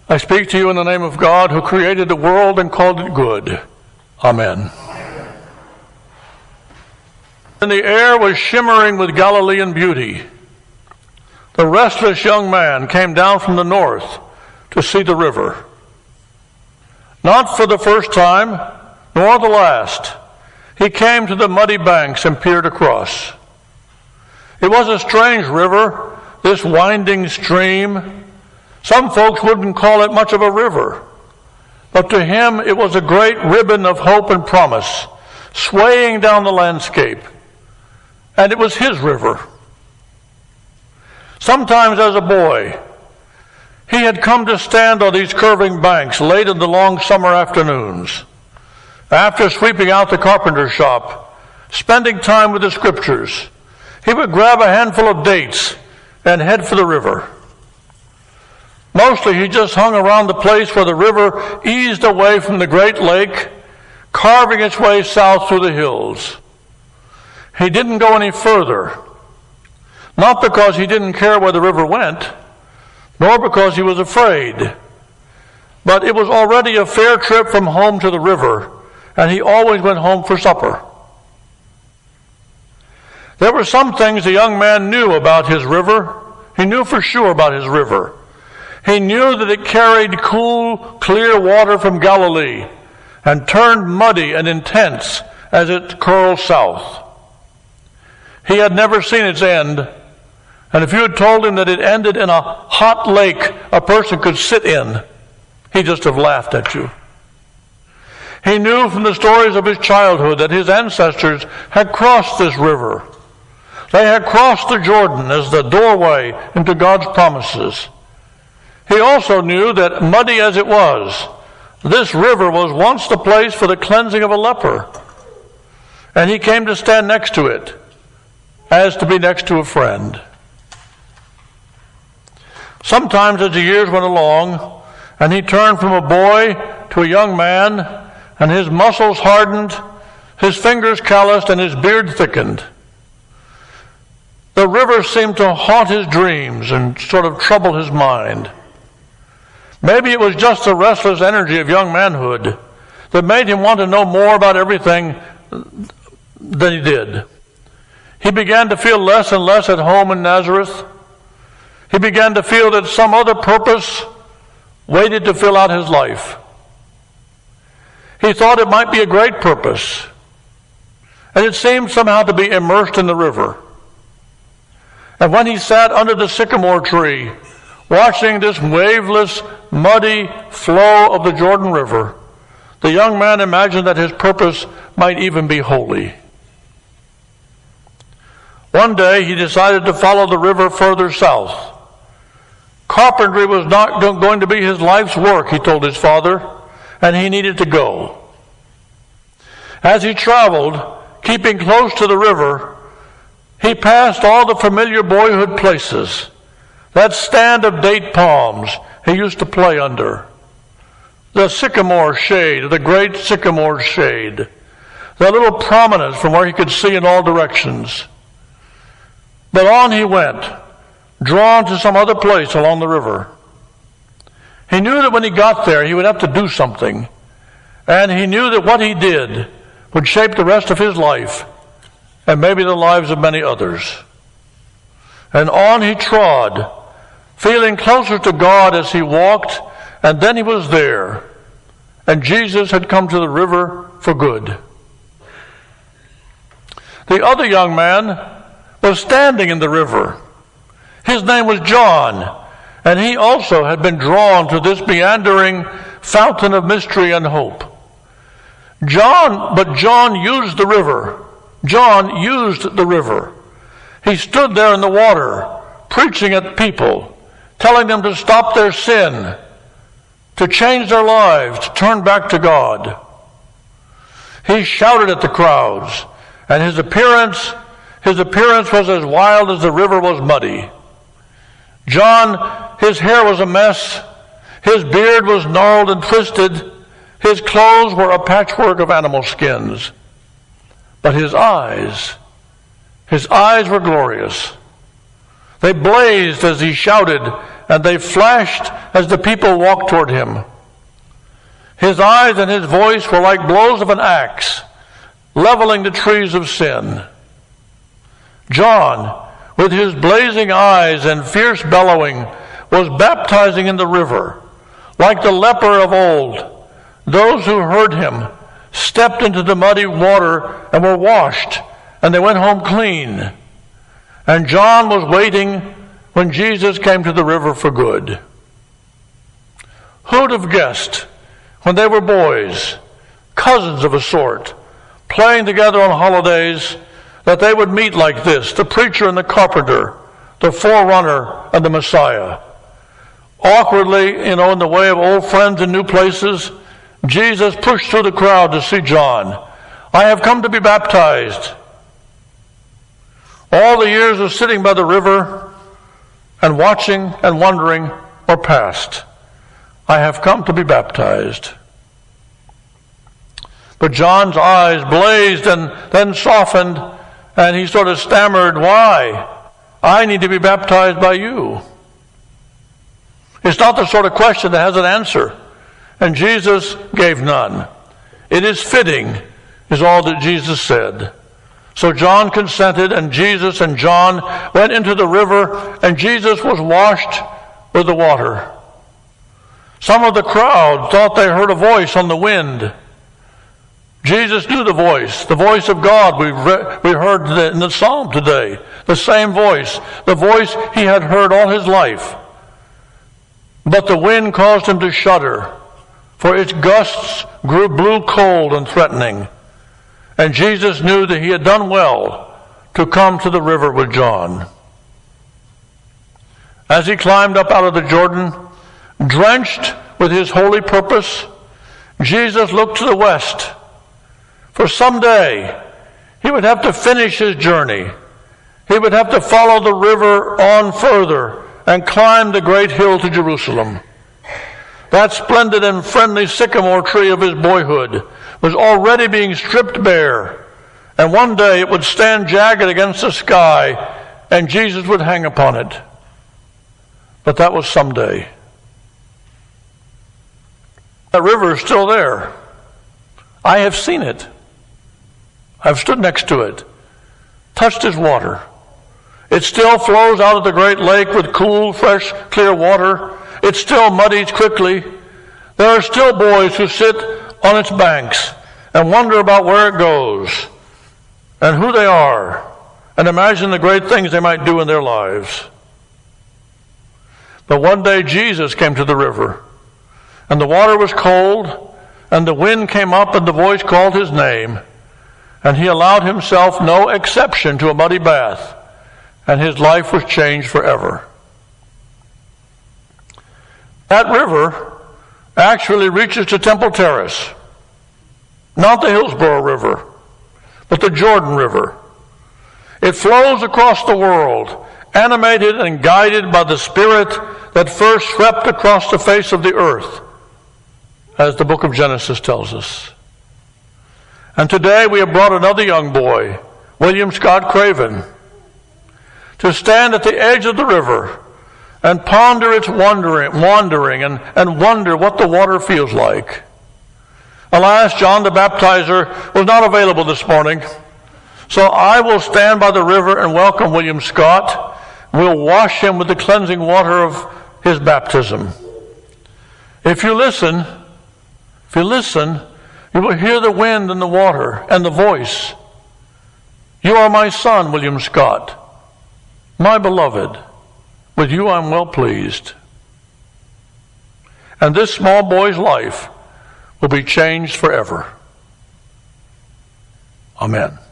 I speak to you in the name of God, who created the world and called it good. Amen. And the air was shimmering with Galilean beauty. The restless young man came down from the north to see the river. Not for the first time, nor the last. He came to the muddy banks and peered across. It was a strange river, this winding stream. Some folks wouldn't call it much of a river, but to him it was a great ribbon of hope and promise, swaying down the landscape. And it was his river. Sometimes as a boy, he had come to stand on these curving banks late in the long summer afternoons, after sweeping out the carpenter shop, spending time with the scriptures. He would grab a handful of dates and head for the river. Mostly he just hung around the place where the river eased away from the great lake, carving its way south through the hills. He didn't go any further, not because he didn't care where the river went, nor because he was afraid, but it was already a fair trip from home to the river, and he always went home for supper. There were some things the young man knew about his river. He knew for sure about his river. He knew that it carried cool, clear water from Galilee and turned muddy and intense as it curled south. He had never seen its end, and if you had told him that it ended in a hot lake a person could sit in, he'd just have laughed at you. He knew from the stories of his childhood that his ancestors had crossed this river. They had crossed the Jordan as the doorway into God's promises. He also knew that, muddy as it was, this river was once the place for the cleansing of a leper. And he came to stand next to it, as to be next to a friend. Sometimes as the years went along, and he turned from a boy to a young man, and his muscles hardened, his fingers calloused, and his beard thickened, the river seemed to haunt his dreams and sort of trouble his mind. Maybe it was just the restless energy of young manhood that made him want to know more about everything than he did. He began to feel less and less at home in Nazareth. He began to feel that some other purpose waited to fill out his life. He thought it might be a great purpose, and it seemed somehow to be immersed in the river. And when he sat under the sycamore tree, watching this waveless, muddy flow of the Jordan River, the young man imagined that his purpose might even be holy. One day he decided to follow the river further south. Carpentry was not going to be his life's work, he told his father, and he needed to go. As he traveled, keeping close to the river, he passed all the familiar boyhood places. That stand of date palms he used to play under. The sycamore shade, the great sycamore shade. That little prominence from where he could see in all directions. But on he went, drawn to some other place along the river. He knew that when he got there, he would have to do something. And he knew that what he did would shape the rest of his life, and maybe the lives of many others. And on he trod, feeling closer to God as he walked, and then he was there, and Jesus had come to the river for good. The other young man was standing in the river. His name was John, and he also had been drawn to this meandering fountain of mystery and hope. John used the river. John used the river. He stood there in the water, preaching at people, telling them to stop their sin, to change their lives, to turn back to God. He shouted at the crowds, and his appearance was as wild as the river was muddy. John, his hair was a mess, his beard was gnarled and twisted, his clothes were a patchwork of animal skins. But his eyes were glorious. They blazed as he shouted and they flashed as the people walked toward him. His eyes and his voice were like blows of an axe, leveling the trees of sin. John, with his blazing eyes and fierce bellowing, was baptizing in the river, like the leper of old. Those who heard him stepped into the muddy water and were washed, and they went home clean. And John was waiting when Jesus came to the river for good. Who'd have guessed, when they were boys, cousins of a sort, playing together on holidays, that they would meet like this, the preacher and the carpenter, the forerunner and the Messiah. Awkwardly, in the way of old friends in new places, Jesus pushed through the crowd to see John. I have come to be baptized. All the years of sitting by the river and watching and wondering are past. I have come to be baptized. But John's eyes blazed and then softened, and he sort of stammered, why? I need to be baptized by you. It's not the sort of question that has an answer, and Jesus gave none. It is fitting, is all that Jesus said. So John consented, and Jesus and John went into the river, and Jesus was washed with the water. Some of the crowd thought they heard a voice on the wind. Jesus knew the voice of God we heard in the psalm today, the same voice, the voice he had heard all his life. But the wind caused him to shudder, for its gusts blew cold and threatening. And Jesus knew that he had done well to come to the river with John. As he climbed up out of the Jordan, drenched with his holy purpose, Jesus looked to the west. For someday, he would have to finish his journey. He would have to follow the river on further and climb the great hill to Jerusalem. That splendid and friendly sycamore tree of his boyhood was already being stripped bare, and one day it would stand jagged against the sky, and Jesus would hang upon it. But that was someday. That river is still there. I have seen it. I've stood next to it, touched its water. It still flows out of the great lake with cool, fresh, clear water. It still muddies quickly. There are still boys who sit on its banks and wonder about where it goes and who they are and imagine the great things they might do in their lives. But one day Jesus came to the river, and the water was cold, and the wind came up, and the voice called his name, and he allowed himself no exception to a muddy bath, and his life was changed forever. That river actually reaches to Temple Terrace, not the Hillsborough River, but the Jordan River. It flows across the world, animated and guided by the Spirit that first swept across the face of the earth, as the book of Genesis tells us. And today we have brought another young boy, William Scott Craven, to stand at the edge of the river and ponder its wandering and wonder what the water feels like. Alas, John the Baptizer was not available this morning, so I will stand by the river and welcome William Scott. We'll wash him with the cleansing water of his baptism. If you listen, you will hear the wind and the water and the voice. You are my son, William Scott, my beloved. With you I'm well pleased. And this small boy's life will be changed forever. Amen.